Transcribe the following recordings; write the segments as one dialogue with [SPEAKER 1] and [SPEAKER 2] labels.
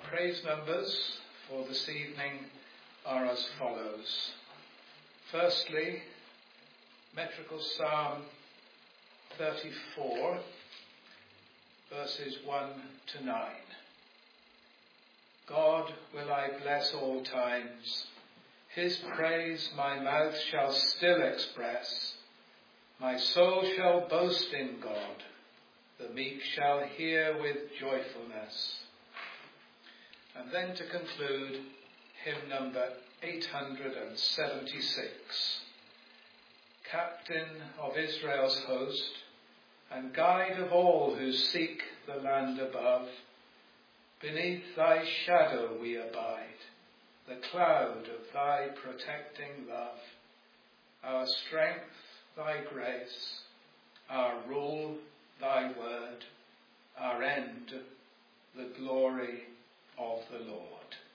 [SPEAKER 1] praise numbers for this evening are as follows. Firstly, metrical Psalm 34, verses 1 to 9. God will I bless all times. His praise my mouth shall still express. My soul shall boast in God. The meek shall hear with joyfulness. And then to conclude, hymn number 876. Captain of Israel's host, and guide of all who seek the land above, beneath thy shadow we abide, the cloud of thy protecting love. Our strength, thy grace, our rule, thy word, our end, the glory of the Lord.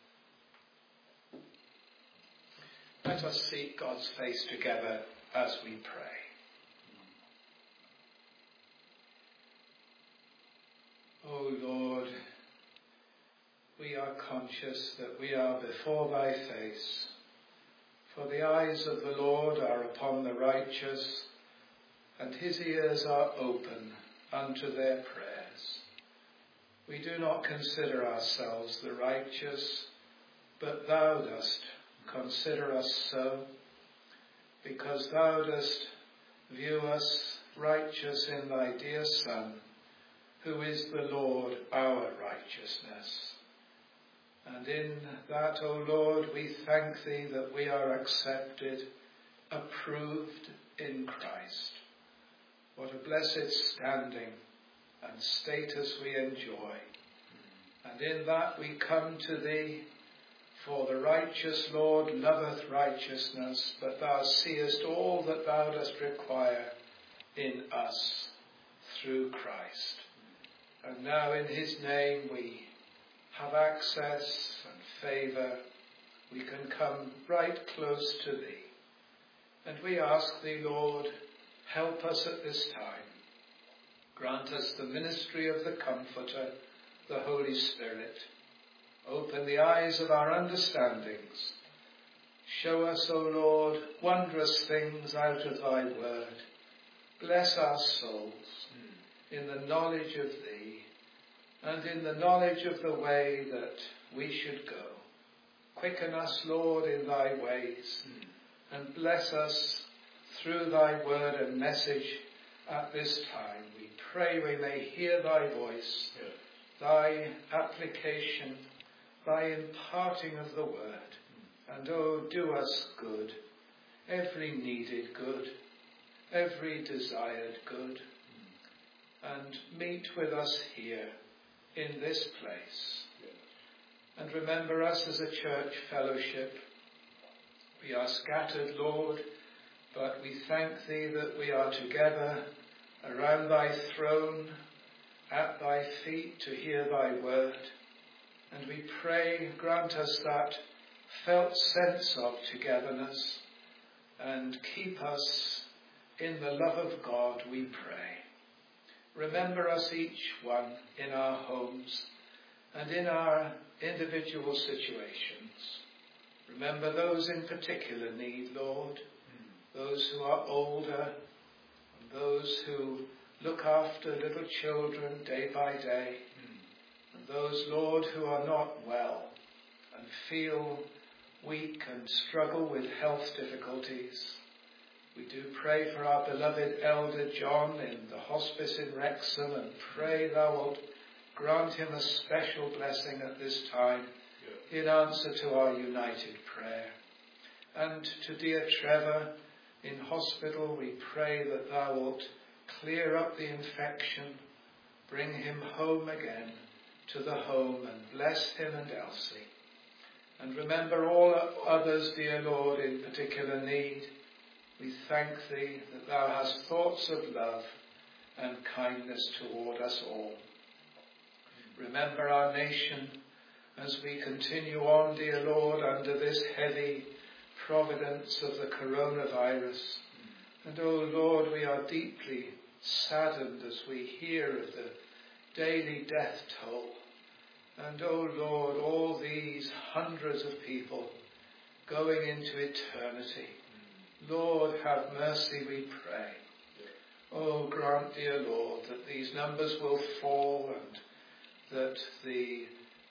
[SPEAKER 1] Let us seek God's face together as we pray. O Lord, we are conscious that we are before thy face, for the eyes of the Lord are upon the righteous, and his ears are open unto their prayers. We do not consider ourselves the righteous, but thou dost consider us so, because thou dost view us righteous in thy dear Son, who is the Lord our righteousness. And in that, O Lord, we thank thee that we are accepted, approved in Christ. What a blessed standing and status we enjoy. And in that we come to thee, for the righteous Lord loveth righteousness, but thou seest all that thou dost require in us through Christ. And now in his name we have access and favour. We can come right close to thee. And we ask thee, Lord, help us at this time. Grant us the ministry of the Comforter, the Holy Spirit. Open the eyes of our understandings. Show us, O Lord, wondrous things out of thy word. Bless our souls in the knowledge of thee and in the knowledge of the way that we should go. Quicken us, Lord, in thy ways, and bless us through thy word and message at this time. We pray we may hear thy voice, thy application, thy imparting of the word. And oh, do us good, every needed good, every desired good, and meet with us here in this place. And remember us as a church fellowship. We are scattered, Lord, but we thank thee that we are together around thy throne, at thy feet to hear thy word. And we pray, grant us that felt sense of togetherness, and keep us in the love of God, we pray. Remember us each one in our homes and in our individual situations. Remember those in particular need, Lord, those who are older, and those who look after little children day by day, and those, Lord, who are not well and feel weak and struggle with health difficulties. We do pray for our beloved Elder John in the hospice in Wrexham, and pray thou wilt grant him a special blessing at this time in answer to our united prayer. And to dear Trevor in hospital, we pray that thou wilt clear up the infection, bring him home again to the home, and bless him and Elsie. And remember all others, dear Lord, in particular need. We thank thee that thou hast thoughts of love and kindness toward us all. Remember our nation as we continue on, dear Lord, under this heavy providence of the coronavirus. And, oh Lord, we are deeply saddened as we hear of the daily death toll. And, O Lord, all these hundreds of people going into eternity. Lord, have mercy, we pray. Oh, grant, dear Lord, that these numbers will fall and that the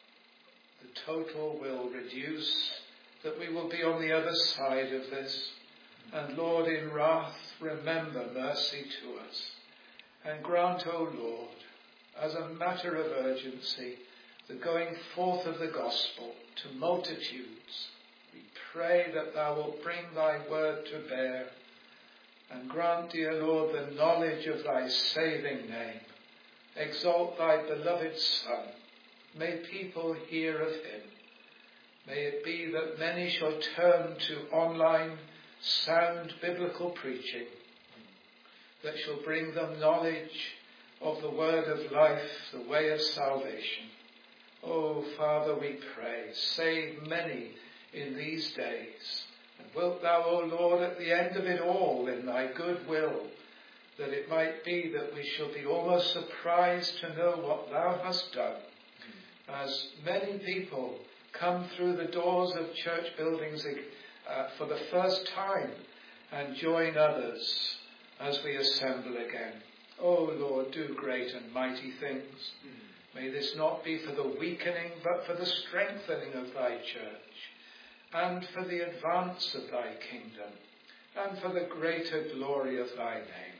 [SPEAKER 1] total will reduce, that we will be on the other side of this. And Lord, in wrath, remember mercy to us. And grant, O Lord, as a matter of urgency, the going forth of the gospel to multitudes. We pray that thou wilt bring thy word to bear, and grant, dear Lord, the knowledge of thy saving name. Exalt thy beloved Son. May people hear of him. May it be that many shall turn to online, sound biblical preaching that shall bring them knowledge of the word of life, the way of salvation. Oh, Father, we pray, save many in these days. And wilt thou, O Lord, at the end of it all, in thy good will, that it might be that we shall be almost surprised to know what thou hast done, as many people come through the doors of church buildings for the first time and join others as we assemble again. Oh Lord, do great and mighty things. May this not be for the weakening, but for the strengthening of thy church, and for the advance of thy kingdom, and for the greater glory of thy name.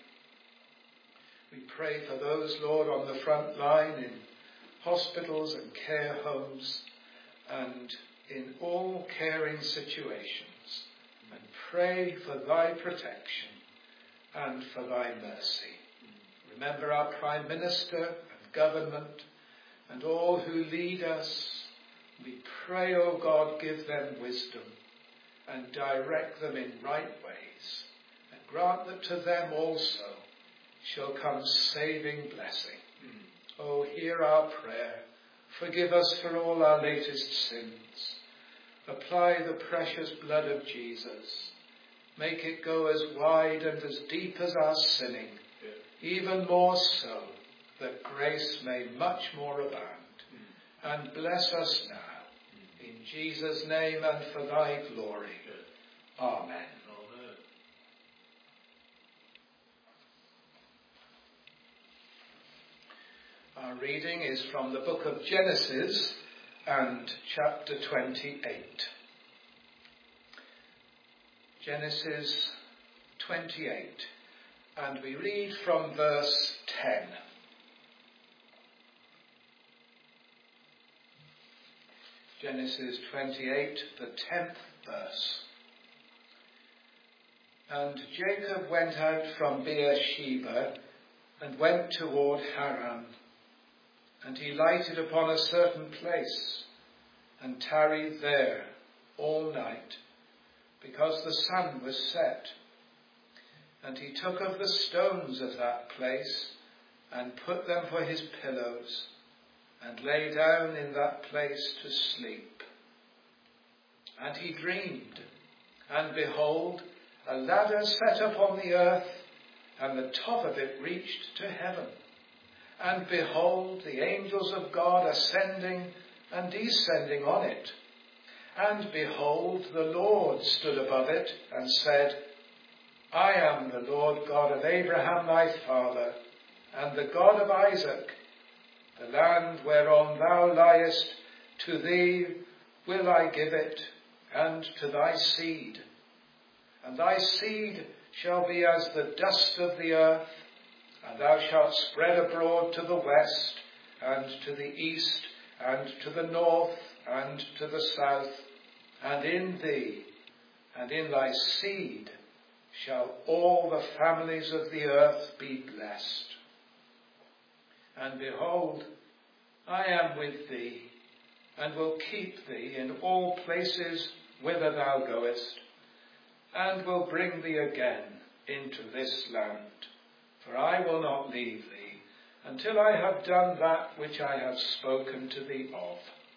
[SPEAKER 1] We pray for those, Lord, on the front line in hospitals and care homes and in all caring situations, and pray for thy protection and for thy mercy. Remember our Prime Minister and government and all who lead us. We pray, O God, give them wisdom and direct them in right ways, and grant that to them also shall come saving blessing. Oh, hear our prayer. Forgive us for all our latest sins. Apply the precious blood of Jesus. Make it go as wide and as deep as our sinning, even more so that grace may much more abound. And bless us now, in Jesus' name and for thy glory. Amen. Our reading is from the book of Genesis and chapter 28. Genesis 28, and we read from verse 10. Genesis 28, the 10th verse. And Jacob went out from Beersheba and went toward Haran. And he lighted upon a certain place and tarried there all night, because the sun was set. And he took of the stones of that place and put them for his pillows, and lay down in that place to sleep. And he dreamed, and behold, a ladder set up on the earth, and the top of it reached to heaven. And behold, the angels of God ascending and descending on it. And behold, the Lord stood above it and said, I am the Lord God of Abraham thy father, and the God of Isaac. The land whereon thou liest, to thee will I give it, and to thy seed. And thy seed shall be as the dust of the earth, and thou shalt spread abroad to the west, and to the east, and to the north, and to the south. And in thee, and in thy seed, shall all the families of the earth be blessed. And behold, I am with thee, and will keep thee in all places whither thou goest, and will bring thee again into this land. For I will not leave thee until I have done that which I have spoken to thee of.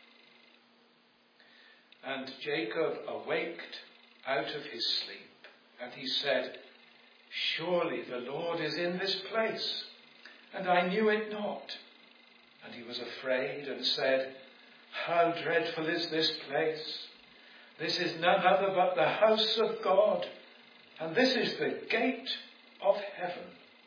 [SPEAKER 1] And Jacob awaked out of his sleep, and he said, Surely the Lord is in this place, and I knew it not. And he was afraid and said, How dreadful is this place! This is none other but the house of God, and this is the gate of heaven.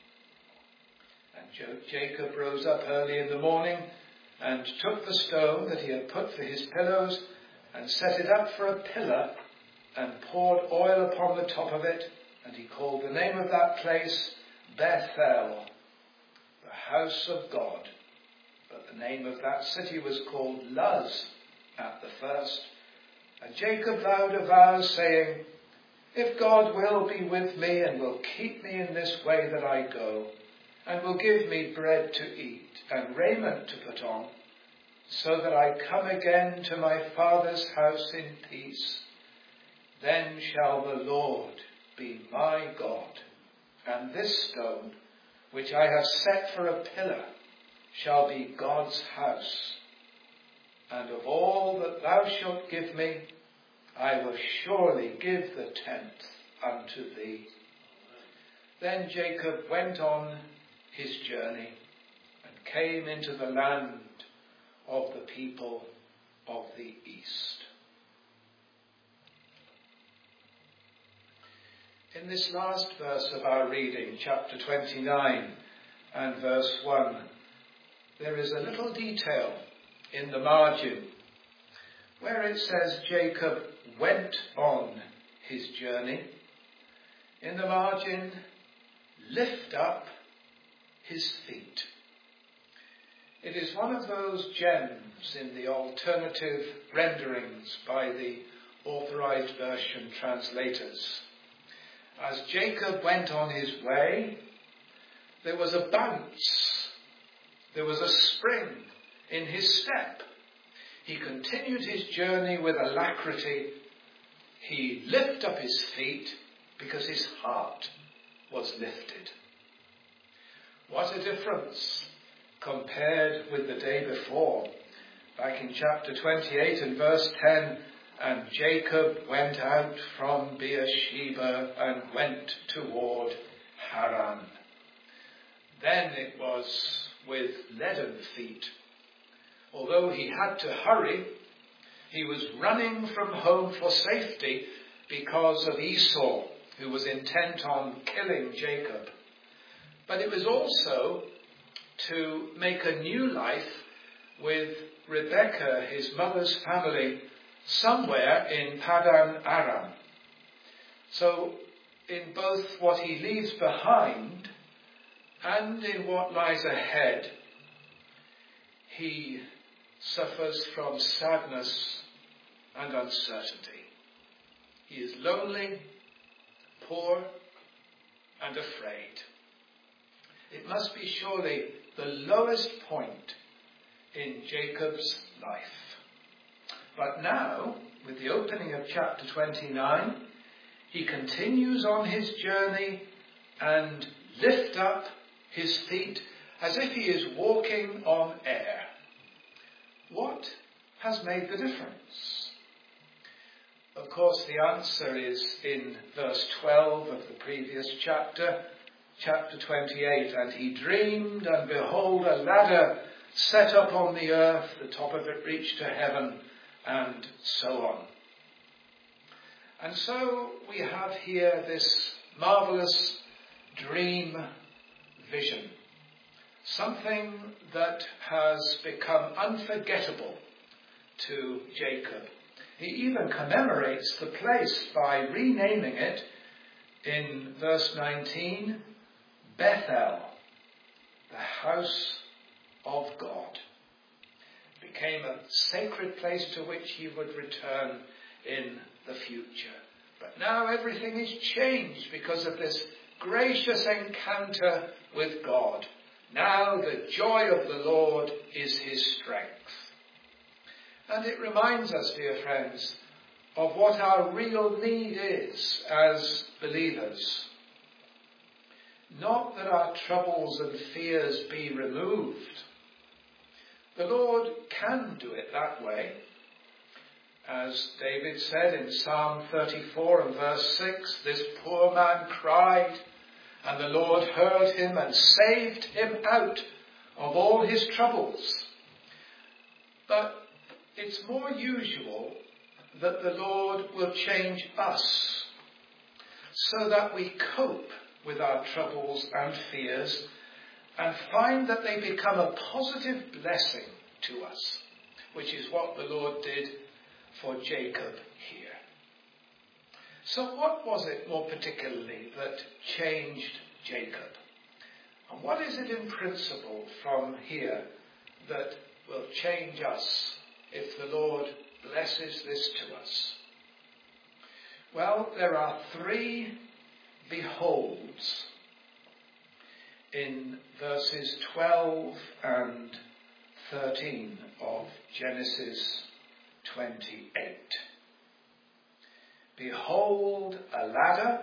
[SPEAKER 1] And Jacob rose up early in the morning and took the stone that he had put for his pillows and set it up for a pillar and poured oil upon the top of it, and he called the name of that place Bethel, the house of God. But the name of that city was called Luz at the first. And Jacob vowed a vow, saying, if God will be with me and will keep me in this way that I go, and will give me bread to eat and raiment to put on, so that I come again to my father's house in peace, then shall the Lord be my God, and this stone, which I have set for a pillar, shall be God's house. And of all that thou shalt give me, I will surely give the 10th unto thee. Then Jacob went on his journey and came into the land of the people of the east. In this last verse of our reading, chapter 29 and verse 1, there is a little detail in the margin where it says Jacob went on his journey. In the margin, lift up his feet. It is one of those gems in the alternative renderings by the Authorized Version translators. As Jacob went on his way, there was a bounce, there was a spring in his step. He continued his journey with alacrity. He lifted up his feet because his heart was lifted. What a difference compared with the day before. Back in chapter 28 and verse 10, and Jacob went out from Beersheba and went toward Haran. Then it was with leaden feet. Although he had to hurry, he was running from home for safety because of Esau, who was intent on killing Jacob. But it was also to make a new life with Rebekah, his mother's family, somewhere in Padan Aram. So in both what he leaves behind and in what lies ahead, he suffers from sadness and uncertainty. He is lonely, poor, and afraid. It must be surely the lowest point in Jacob's life. But now, with the opening of chapter 29, he continues on his journey and lifts up his feet as if he is walking on air. What has made the difference? Of course, the answer is in verse 12 of the previous chapter, chapter 28. And he dreamed, and behold, a ladder set up on the earth, the top of it reached to heaven, and so on. And so we have here this marvelous dream vision. Something that has become unforgettable to Jacob. He even commemorates the place by renaming it in verse 19, Bethel, the house of God. It became a sacred place to which he would return in the future. But now everything is changed because of this gracious encounter with God. Now the joy of the Lord is his strength. And it reminds us, dear friends, of what our real need is as believers. Not that our troubles and fears be removed. The Lord can do it that way. As David said in Psalm 34 and verse 6, this poor man cried, and the Lord heard him and saved him out of all his troubles. But it's more usual that the Lord will change us so that we cope with our troubles and fears and find that they become a positive blessing to us, which is what the Lord did for Jacob here. So what was it more particularly that changed Jacob? And what is it in principle from here that will change us if the Lord blesses this to us? Well, there are 3 beholds in verses 12 and 13 of Genesis 28. Behold a ladder.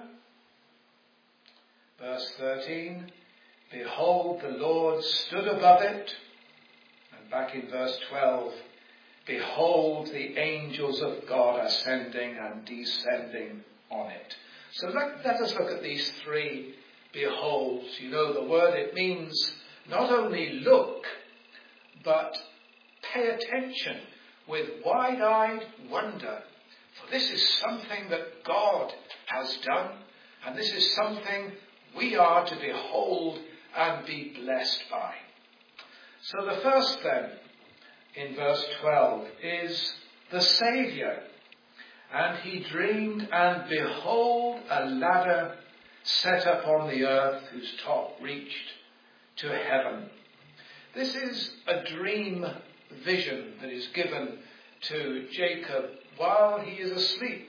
[SPEAKER 1] Verse 13. Behold, the Lord stood above it. And back in verse 12. Behold, the angels of God ascending and descending on it. So let us look at these 3 beholds. You know the word, it means not only look, but pay attention with wide-eyed wonder. For this is something that God has done, and this is something we are to behold and be blessed by. So the first then, in verse 12, is the Saviour. And he dreamed, and behold, a ladder set up on the earth, whose top reached to heaven. This is a dream vision that is given to Jacob while he is asleep.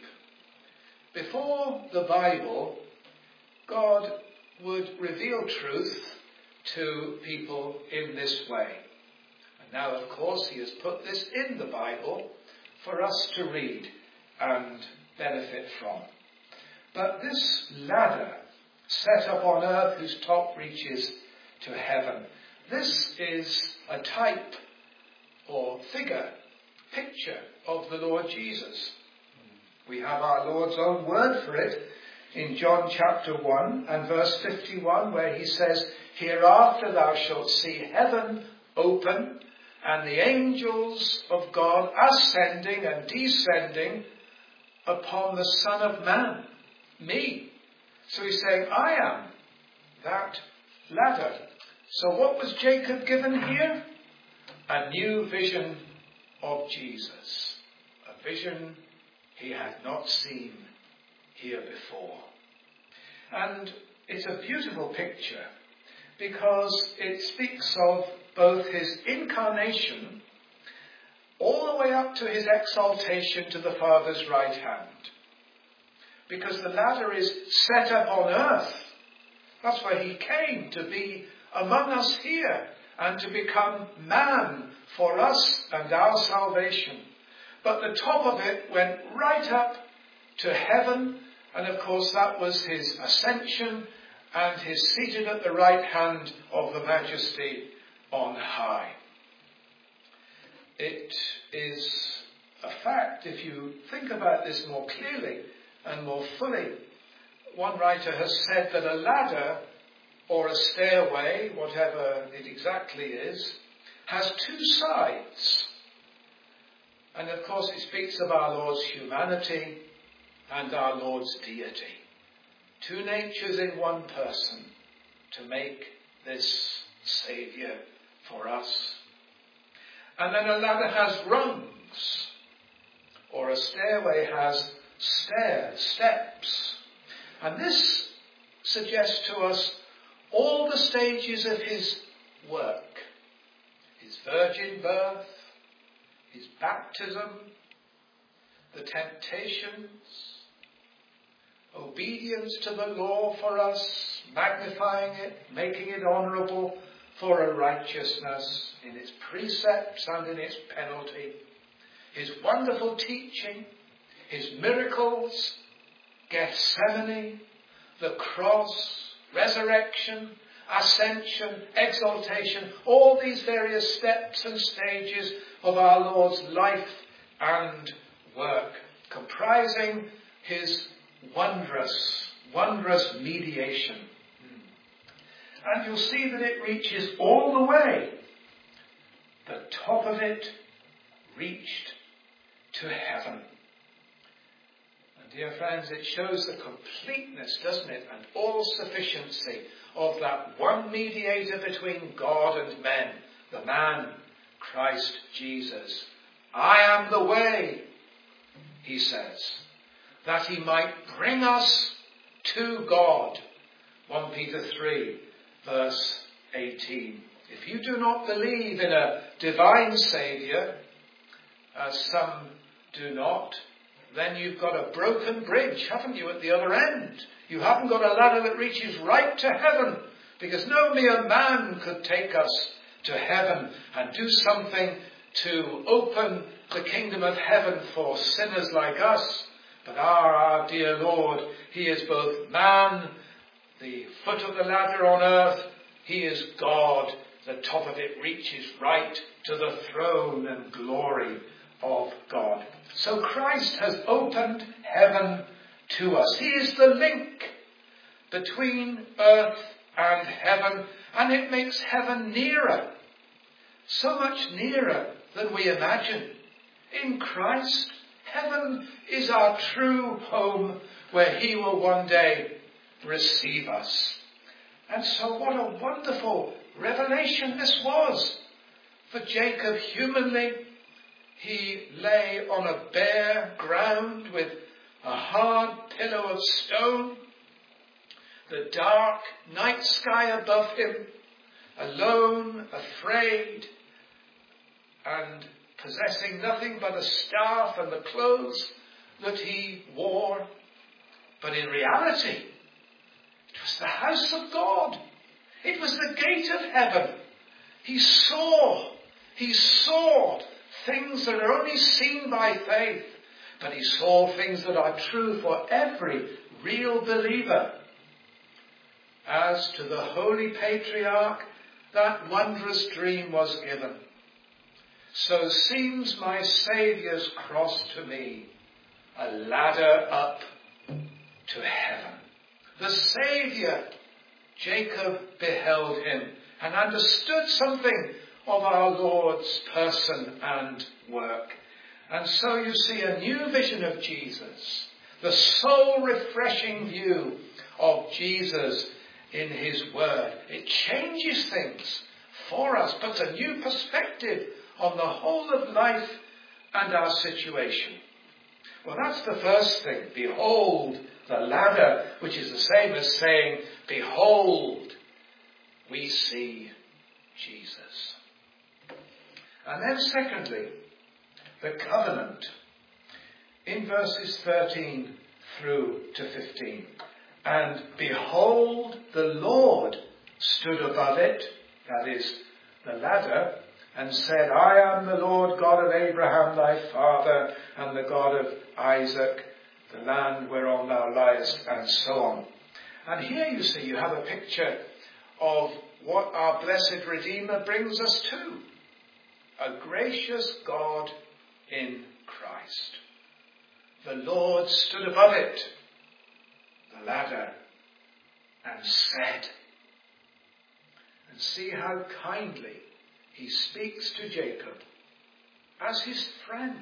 [SPEAKER 1] Before the Bible, God would reveal truth to people in this way. And now, of course, he has put this in the Bible for us to read and benefit from. But this ladder set up on earth whose top reaches to heaven, this is a type or figure, picture of the Lord Jesus. We have our Lord's own word for it in John chapter 1 and verse 51, where he says, hereafter thou shalt see heaven open and the angels of God ascending and descending upon the Son of Man, me. So he's saying, I am that ladder. So what was Jacob given here? A new vision of Jesus. A vision he had not seen here before. And it's a beautiful picture because it speaks of both his incarnation all the way up to his exaltation to the Father's right hand. Because the ladder is set up on earth. That's where he came, to be among us here and to become man for us and our salvation. But the top of it went right up to heaven, and of course that was his ascension and his seated at the right hand of the Majesty on high. It is a fact, if you think about this more clearly and more fully. One writer has said that a ladder or a stairway, whatever it exactly is, has 2 sides. And of course it speaks of our Lord's humanity and our Lord's deity. 2 natures in one person to make this Saviour for us. And then a ladder has rungs, or a stairway has steps. And this suggests to us all the stages of his work. His virgin birth, his baptism, the temptations, obedience to the law for us, magnifying it, making it honourable for a righteousness in its precepts and in its penalty, his wonderful teaching, his miracles, Gethsemane, the cross, resurrection, ascension, exaltation, all these various steps and stages of our Lord's life and work, comprising his wondrous mediation. And you'll see that it reaches all the way. The top of it reached to heaven. And dear friends, it shows the completeness, doesn't it, and all sufficiency of that one mediator between God and men, the man, Christ Jesus. I am the way, he says, that he might bring us to God. 1 Peter 3, verse 18. If you do not believe in a divine Saviour, as some do not, then you've got a broken bridge, haven't you, at the other end? You haven't got a ladder that reaches right to heaven, because no mere man could take us to heaven and do something to open the kingdom of heaven for sinners like us. But our dear Lord, he is both man, the foot of the ladder on earth, he is God, the top of it reaches right to the throne and glory of God. So Christ has opened heaven to us. He is the link between earth and heaven, and it makes heaven nearer, so much nearer than we imagine. In Christ, heaven is our true home, where he will one day receive us. And so what a wonderful revelation this was. For Jacob, humanly, he lay on a bare ground with a hard pillow of stone, the dark night sky above him, alone, afraid, and possessing nothing but a staff and the clothes that he wore. But in reality, it was the house of God. It was the gate of heaven. He saw things that are only seen by faith, but he saw things that are true for every real believer. As to the holy patriarch, that wondrous dream was given. So seems my Saviour's cross to me, a ladder up to heaven. The Saviour, Jacob beheld him and understood something of our Lord's person and work. And so you see a new vision of Jesus, the soul-refreshing view of Jesus in his word. It changes things for us, puts a new perspective on the whole of life and our situation. Well, that's the first thing. Behold the ladder, which is the same as saying, behold, we see Jesus. And then secondly, the covenant. In verses 13 through to 15. And behold, the Lord stood above it, that is, the ladder, and said, I am the Lord God of Abraham thy father, and the God of Isaac, the land whereon thou liest, and so on. And here you see, you have a picture of what our blessed Redeemer brings us to. A gracious God in Christ. The Lord stood above it, the ladder, and said. And see how kindly he speaks to Jacob as his friend.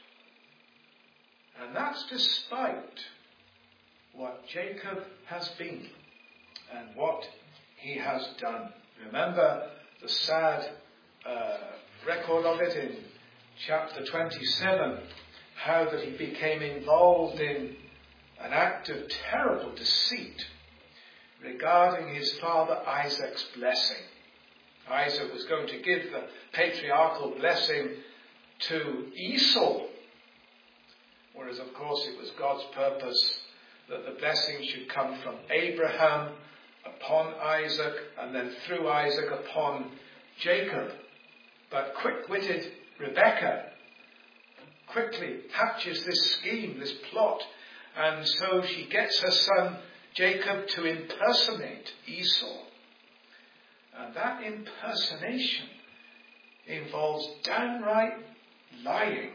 [SPEAKER 1] And that's despite what Jacob has been and what he has done. Remember the sad record of it in chapter 27, how that he became involved in an act of terrible deceit regarding his father Isaac's blessing. Isaac was going to give the patriarchal blessing to Esau, whereas of course it was God's purpose that the blessing should come from Abraham upon Isaac and then through Isaac upon Jacob. But quick-witted Rebekah quickly hatches this scheme, this plot, and so she gets her son Jacob to impersonate Esau. And that impersonation involves downright lying,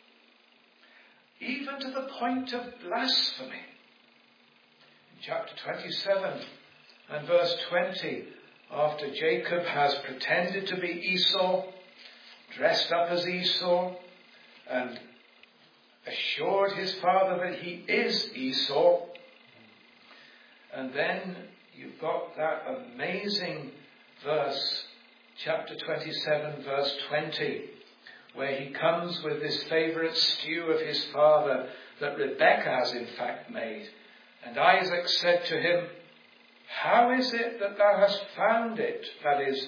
[SPEAKER 1] even to the point of blasphemy. In chapter 27 and verse 20, after Jacob has pretended to be Esau, dressed up as Esau, and assured his father that he is Esau. And then you've got that amazing verse, chapter 27, verse 20, where he comes with this favourite stew of his father that Rebekah has in fact made. And Isaac said to him, "How is it that thou hast found it?" That is,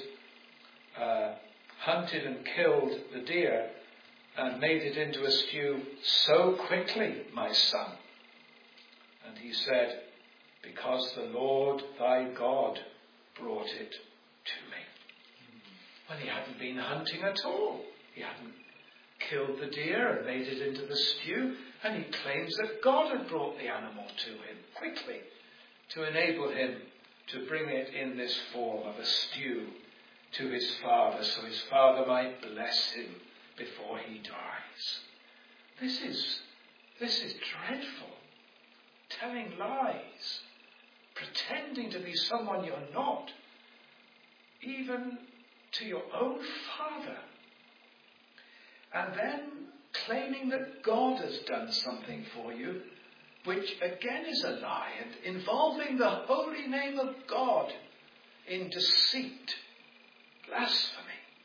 [SPEAKER 1] hunted and killed the deer and made it into a stew so quickly, my son. And he said, "Because the Lord thy God brought it to me." Well, he hadn't been hunting at all. He hadn't killed the deer and made it into the stew. And he claims that God had brought the animal to him quickly to enable him to bring it in this form of a stew to his father, so his father might bless him before he dies. This is dreadful. Telling lies, pretending to be someone you're not, even to your own father, and then claiming that God has done something for you, which again is a lie, and involving the holy name of God in deceit, blasphemy.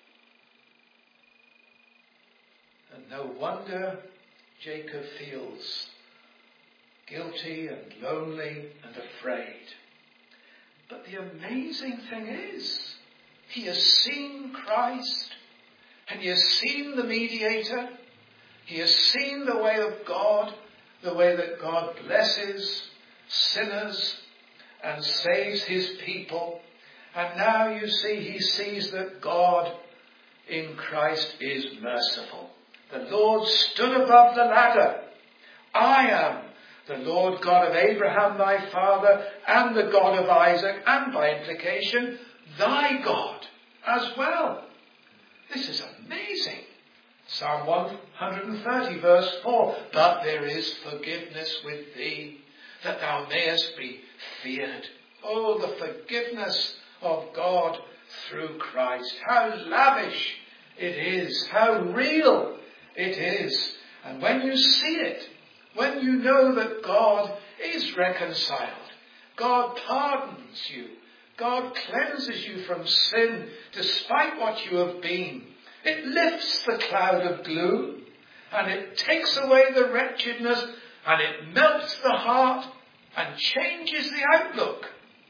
[SPEAKER 1] And no wonder Jacob feels guilty and lonely and afraid. But the amazing thing is, he has seen Christ, and he has seen the mediator. He has seen the way of God, the way that God blesses sinners and saves his people. And now you see, he sees that God in Christ is merciful. The Lord stood above the ladder. I am the Lord God of Abraham thy father, and the God of Isaac, and by implication, thy God as well. This is amazing. Psalm 130 verse 4. But there is forgiveness with thee, that thou mayest be feared. Oh, the forgiveness of God through Christ. How lavish it is. How real it is. And when you see it, when you know that God is reconciled, God pardons you, God cleanses you from sin despite what you have been, it lifts the cloud of gloom, and it takes away the wretchedness, and it melts the heart and changes the outlook,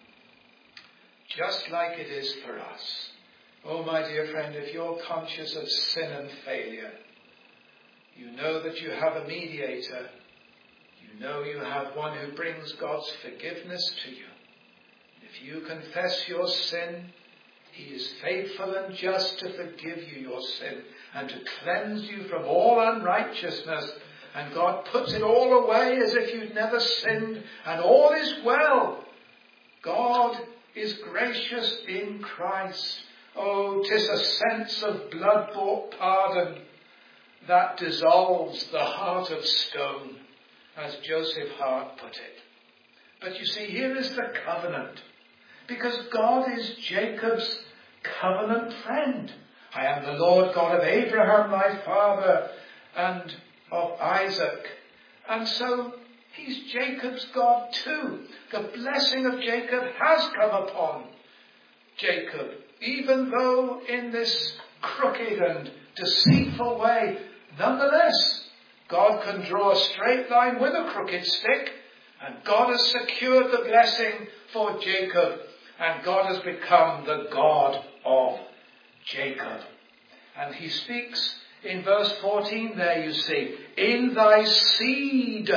[SPEAKER 1] just like it is for us. Oh, my dear friend, if you're conscious of sin and failure, you know that you have a mediator. You know you have one who brings God's forgiveness to you. If you confess your sin, he is faithful and just to forgive you your sin and to cleanse you from all unrighteousness. And God puts it all away as if you'd never sinned, and all is well. God is gracious in Christ. Oh, 'tis a sense of blood-bought pardon that dissolves the heart of stone, as Joseph Hart put it. But you see, here is the covenant, because God is Jacob's covenant friend. I am the Lord God of Abraham thy father, and of Isaac. And so he's Jacob's God too. The blessing of Jacob has come upon Jacob, even though in this crooked and deceitful way. Nonetheless, God can draw a straight line with a crooked stick, and God has secured the blessing for Jacob, and God has become the God of Jacob. And he speaks in verse 14 there, you see, in thy seed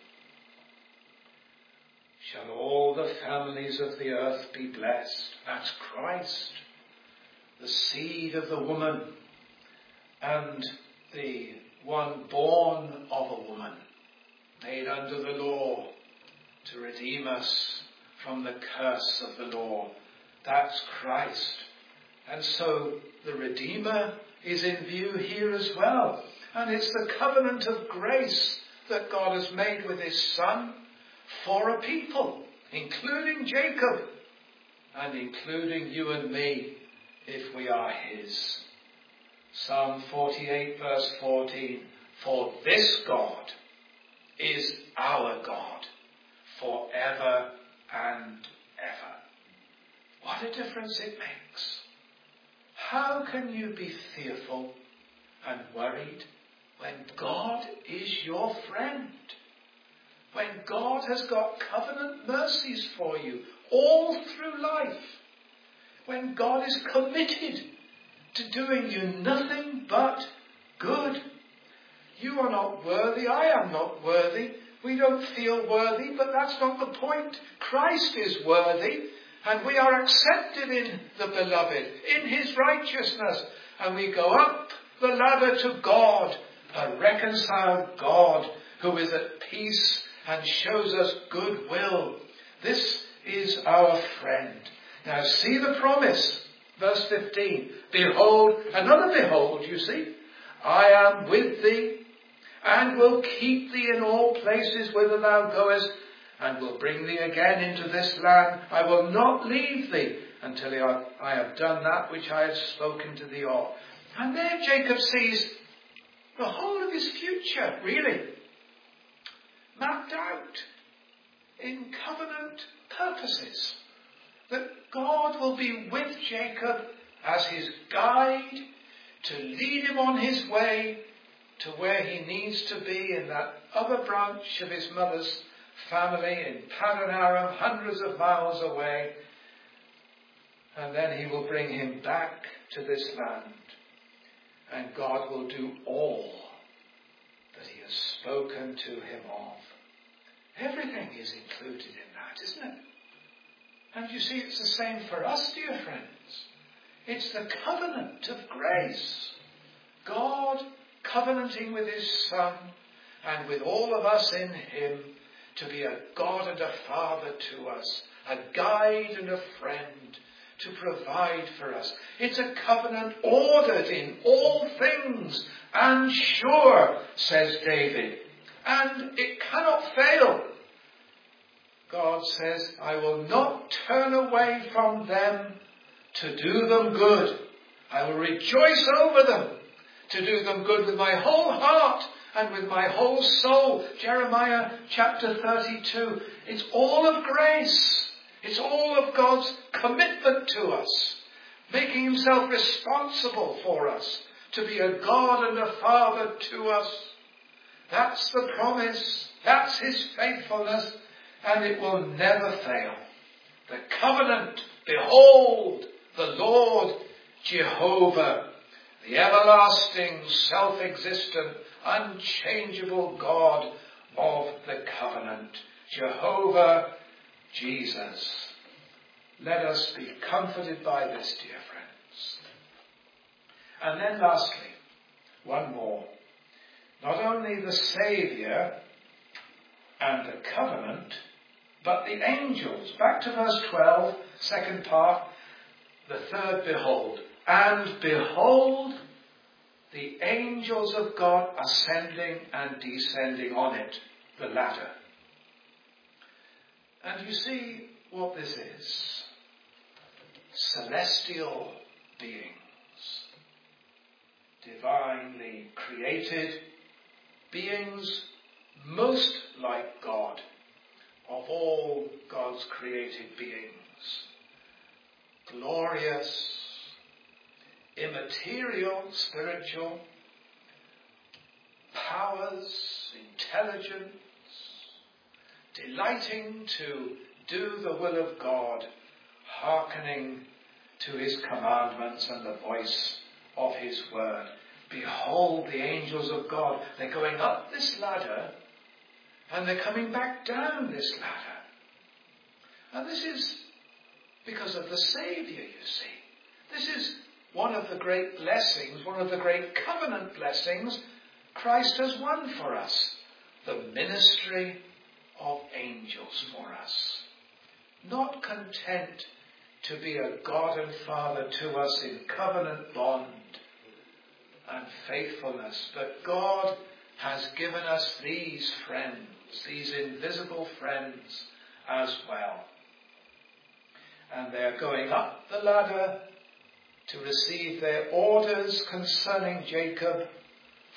[SPEAKER 1] shall all the families of the earth be blessed. That's Christ, the seed of the woman, and the one born of a woman, made under the law to redeem us from the curse of the law. That's Christ. And so the Redeemer is in view here as well. And it's the covenant of grace that God has made with his Son for a people, including Jacob and including you and me if we are his. Psalm 48 verse 14. For this God is our God forever and ever. What a difference it makes. How can you be fearful and worried when God is your friend? When God has got covenant mercies for you all through life. When God is committed to doing you nothing but good. You are not worthy, I am not worthy. We don't feel worthy, but that's not the point. Christ is worthy, and we are accepted in the beloved, in his righteousness. And we go up the ladder to God, a reconciled God who is at peace and shows us goodwill. This is our friend. Now see the promise. Verse 15. Behold, another behold, you see. I am with thee, and will keep thee in all places whither thou goest, and will bring thee again into this land. I will not leave thee until I have done that which I have spoken to thee of. And there Jacob sees the whole of his future, really, mapped out in covenant purposes. That God will be with Jacob as his guide to lead him on his way to where he needs to be in that other branch of his mother's family in Paddan Aram, hundreds of miles away. And then he will bring him back to this land. And God will do all that he has spoken to him of. Everything is included in that, isn't it? And you see, it's the same for us, dear friends. It's the covenant of grace. God covenanting with his Son and with all of us in him to be a God and a Father to us, a guide and a friend to provide for us. It's a covenant ordered in all things and sure, says David. And it cannot fail. God says, I will not turn away from them to do them good. I will rejoice over them to do them good with my whole heart and with my whole soul. Jeremiah chapter 32. It's all of grace. It's all of God's commitment to us, making himself responsible for us, to be a God and a Father to us. That's the promise. That's his faithfulness, and it will never fail. The covenant, behold, the Lord Jehovah, the everlasting, self-existent, unchangeable God of the covenant. Jehovah Jesus. Let us be comforted by this, dear friends. And then lastly, one more. Not only the Saviour and the covenant, but the angels. Back to verse 12, second part, the third behold. And behold, the angels of God ascending and descending on it, the ladder. And you see what this is. Celestial beings. Divinely created beings, most like God of all God's created beings. Glorious, immaterial, spiritual, powers, intelligence, delighting to do the will of God, hearkening to his commandments and the voice of his word. Behold the angels of God. They're going up this ladder and they're coming back down this ladder. And this is because of the Saviour, you see. This is one of the great blessings, one of the great covenant blessings Christ has won for us. The ministry of angels for us. Not content to be a God and Father to us in covenant bond and faithfulness, but God has given us these friends, these invisible friends as well. And they're going up the ladder to receive their orders concerning Jacob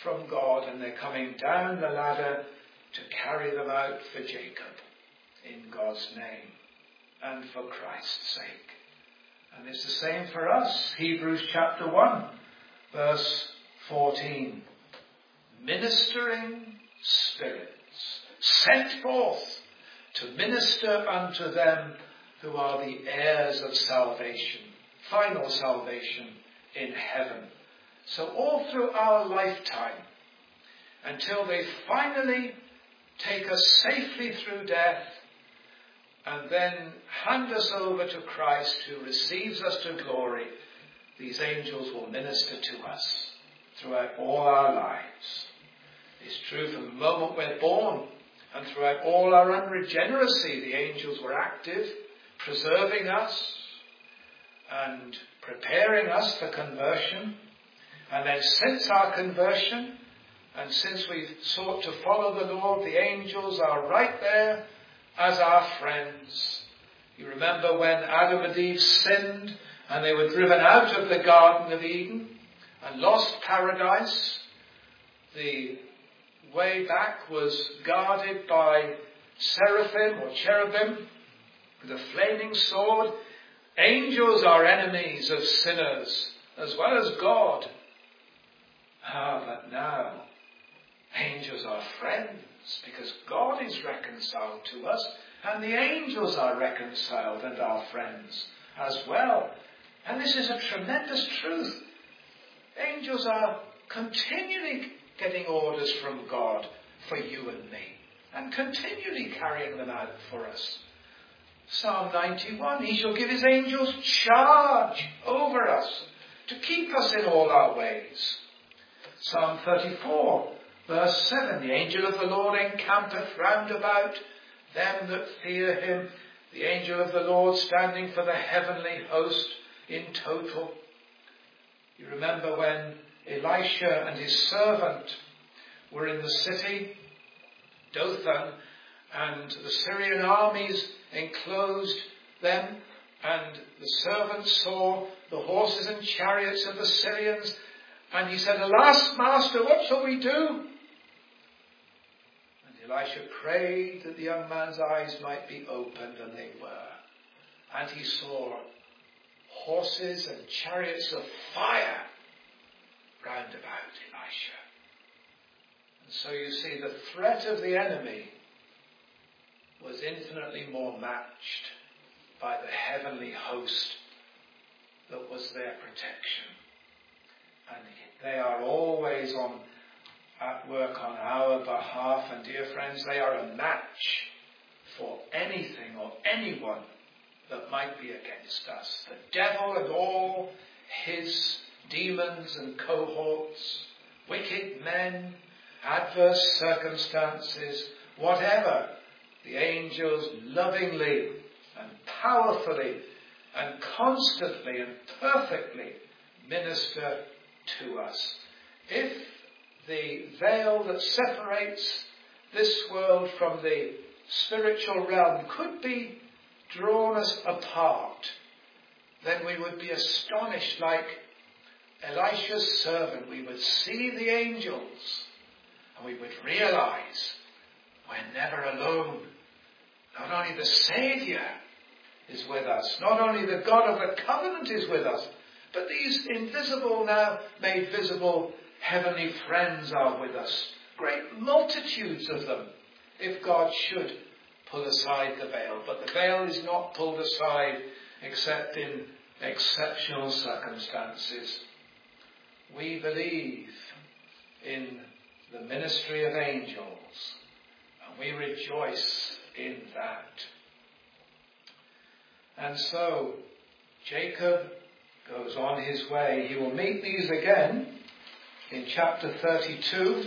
[SPEAKER 1] from God, and they're coming down the ladder to carry them out for Jacob in God's name and for Christ's sake. And it's the same for us. Hebrews chapter 1, verse 14. Ministering spirits, sent forth to minister unto them who are the heirs of salvation, final salvation in heaven. So all through our lifetime, until they finally take us safely through death and then hand us over to Christ, who receives us to glory, these angels will minister to us throughout all our lives. It's true from the moment we're born, and throughout all our unregeneracy, the angels were active, preserving us and preparing us for conversion. And then since our conversion, and since we've sought to follow the Lord, the angels are right there as our friends. You remember when Adam and Eve sinned and they were driven out of the Garden of Eden and lost paradise? The way back was guarded by seraphim or cherubim with a flaming sword. Angels are enemies of sinners as well as God. But now angels are friends, because God is reconciled to us, and the angels are reconciled and are friends as well. And this is a tremendous truth. Angels are continually getting orders from God for you and me, and continually carrying them out for us. Psalm 91, he shall give his angels charge over us to keep us in all our ways. Psalm 34, verse 7, the angel of the Lord encampeth round about them that fear him. The angel of the Lord standing for the heavenly host in total. You remember when Elisha and his servant were in the city, Dothan, and the Syrian armies enclosed them, and the servant saw the horses and chariots of the Syrians, and he said, "Alas, master, what shall we do?" And Elisha prayed that the young man's eyes might be opened, and they were. And he saw horses and chariots of fire round about Elisha. And so you see, the threat of the enemy was infinitely more matched by the heavenly host that was their protection. And they are always at work on our behalf. And dear friends, they are a match for anything or anyone that might be against us. The devil and all his demons and cohorts, wicked men, adverse circumstances, whatever, the angels lovingly and powerfully and constantly and perfectly minister to us. If the veil that separates this world from the spiritual realm could be drawn us apart, then we would be astonished like Elisha's servant. We would see the angels and we would realize we're never alone. Not only the Saviour is with us, not only the God of the covenant is with us, but these invisible, now made visible, heavenly friends are with us. Great multitudes of them, if God should pull aside the veil. But the veil is not pulled aside except in exceptional circumstances. We believe in the ministry of angels, and we rejoice in that. And so Jacob goes on his way. He will meet these again in chapter 32.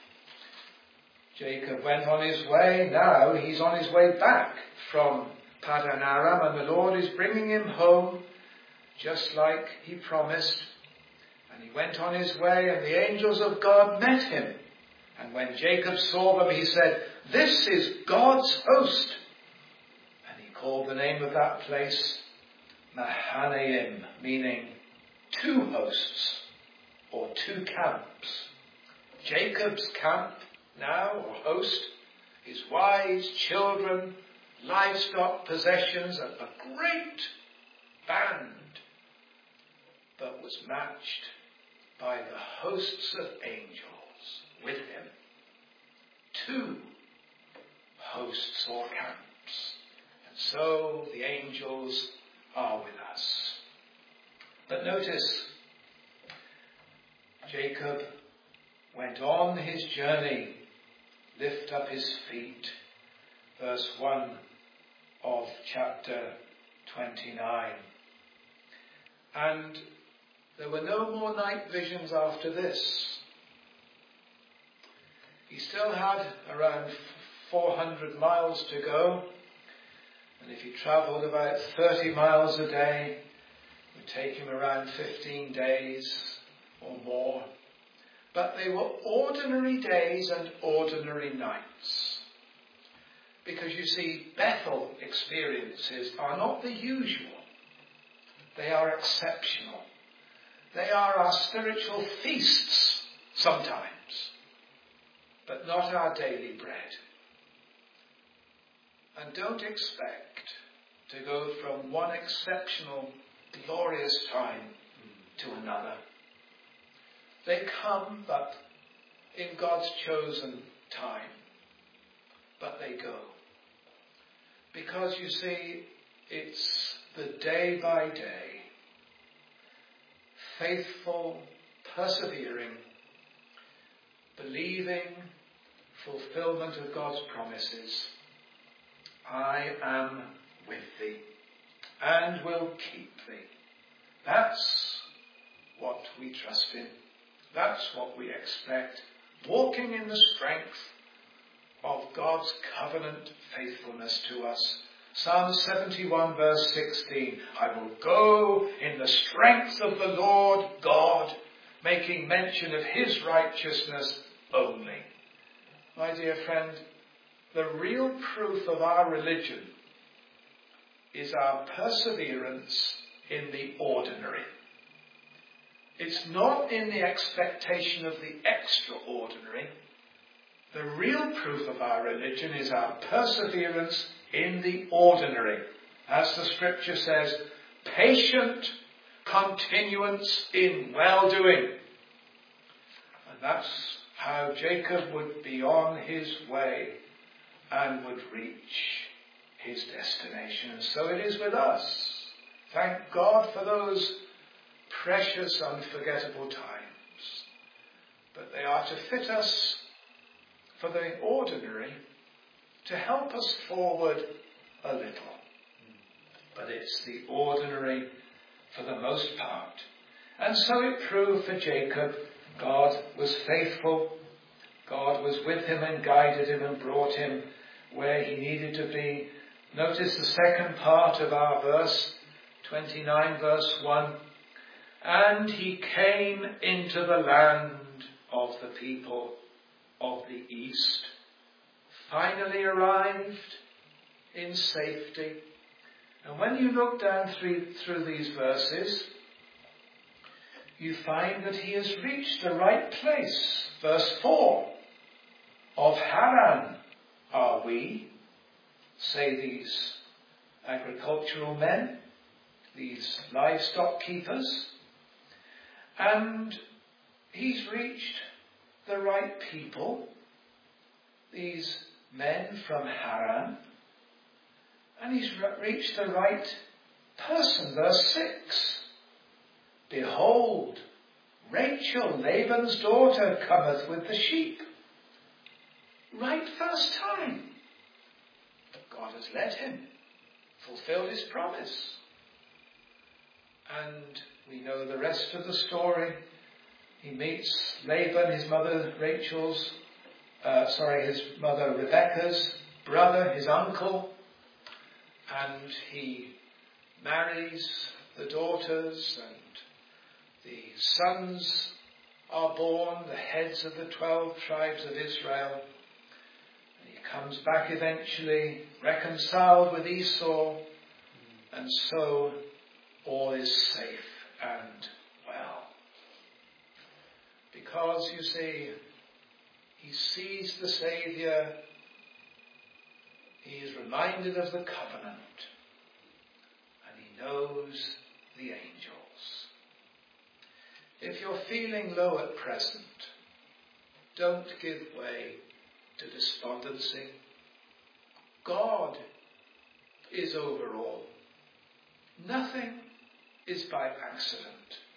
[SPEAKER 1] Jacob went on his way. Now he's on his way back from Paddan Aram, and the Lord is bringing him home just like he promised. And he went on his way, and the angels of God met him. And when Jacob saw them, he said, "This is God's host." And he called the name of that place Mahanaim, meaning two hosts or two camps. Jacob's camp now, or host, his wives, children, livestock, possessions, a great band, but was matched by the hosts of angels with him. 2 hosts or camps. And so the angels are with us. But notice, Jacob went on his journey, lift up his feet. Verse 1 of chapter 29. And there were no more night visions after this. He still had around 400 miles to go. And if he travelled about 30 miles a day, it would take him around 15 days or more. But they were ordinary days and ordinary nights. Because you see, Bethel experiences are not the usual. They are exceptional. They are our spiritual feasts sometimes, but not our daily bread. And don't expect to go from one exceptional, glorious time to another. They come, but in God's chosen time. But they go. Because you see, it's the day by day, faithful, persevering, believing, fulfillment of God's promises. I am with thee and will keep thee. That's what we trust in. That's what we expect. Walking in the strength of God's covenant faithfulness to us. Psalm 71 verse 16. I will go in the strength of the Lord God, making mention of his righteousness only. My dear friend, the real proof of our religion is our perseverance in the ordinary. It's not in the expectation of the extraordinary. The real proof of our religion is our perseverance in the ordinary. As the scripture says, patient continuance in well-doing. And that's how Jacob would be on his way and would reach his destination. And so it is with us. Thank God for those precious, unforgettable times. But they are to fit us for the ordinary, to help us forward a little. But it's the ordinary for the most part. And so it proved for Jacob. God was faithful. God was with him and guided him and brought him where he needed to be. Notice the second part of our verse, 29 verse 1. And he came into the land of the people of the east, finally arrived in safety. And when you look down through these verses, you find that he has reached the right place. Verse 4, of Haran are we, say these agricultural men, these livestock keepers, and he's reached the right people, these men from Haran, and he's reached the right person. Verse 6, behold, Rachel, Laban's daughter, cometh with the sheep. Right first time. God has led him, fulfilled his promise. And we know the rest of the story. He meets Laban, his mother his mother Rebekah's brother, his uncle, and he marries the daughters, and the sons are born, the heads of the 12 tribes of Israel. And he comes back eventually, reconciled with Esau, and so all is safe and well. Because, you see, He sees the Saviour. He is reminded of the covenant. And he knows the angels. If you're feeling low at present, don't give way to despondency. God is over all. Nothing is by accident.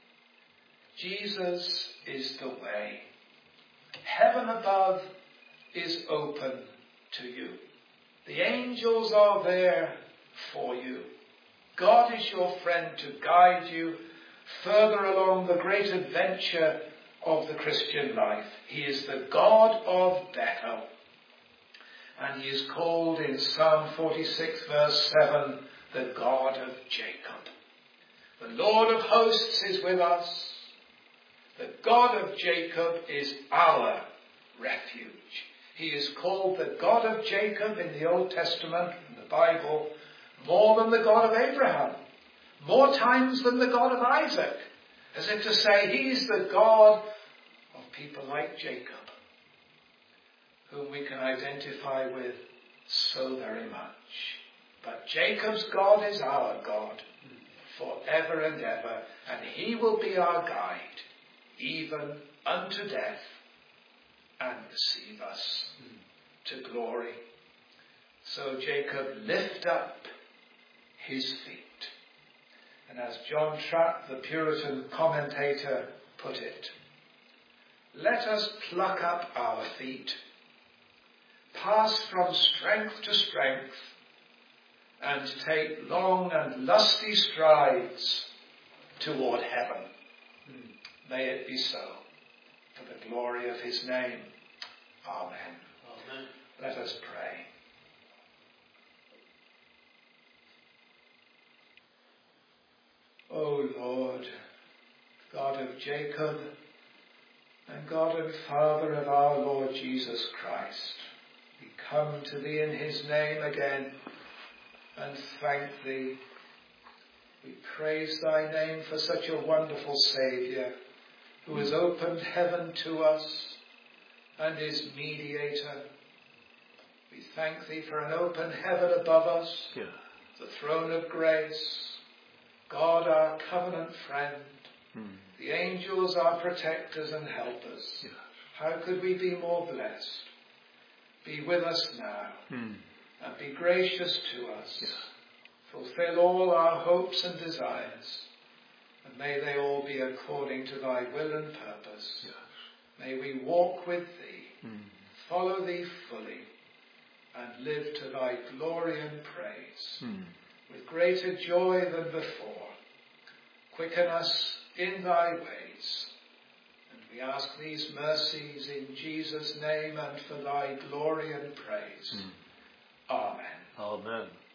[SPEAKER 1] Jesus is the way. Heaven above is open to you. The angels are there for you. God is your friend to guide you further along the great adventure of the Christian life. He is the God of Bethel. And he is called in Psalm 46 verse 7, the God of Jacob. The Lord of hosts is with us. The God of Jacob is our refuge. He is called the God of Jacob in the Old Testament, in the Bible, more than the God of Abraham, more times than the God of Isaac, as if to say he's the God of people like Jacob, whom we can identify with so very much. But Jacob's God is our God forever and ever, and he will be our guide, even unto death, and receive us to glory. So Jacob lift up his feet. And as John Trapp, the Puritan commentator, put it, let us pluck up our feet, pass from strength to strength, and take long and lusty strides toward heaven. May it be so, for the glory of his name. Amen.
[SPEAKER 2] Amen.
[SPEAKER 1] Let us pray. O Lord, God of Jacob, and God and Father of our Lord Jesus Christ, we come to thee in his name again and thank thee. We praise thy name for such a wonderful Saviour, who has opened heaven to us and is mediator. We thank thee for an open heaven above us, the throne of grace, God our covenant friend, the angels our protectors and helpers. How could we be more blessed? Be with us now and be gracious to us. Fulfill all our hopes and desires, and may they all be according to thy will and purpose. May we walk with thee, follow thee fully, and live to thy glory and praise with greater joy than before. Quicken us in thy ways, and we ask these mercies in Jesus' name and for thy glory and praise. Amen.
[SPEAKER 2] Amen.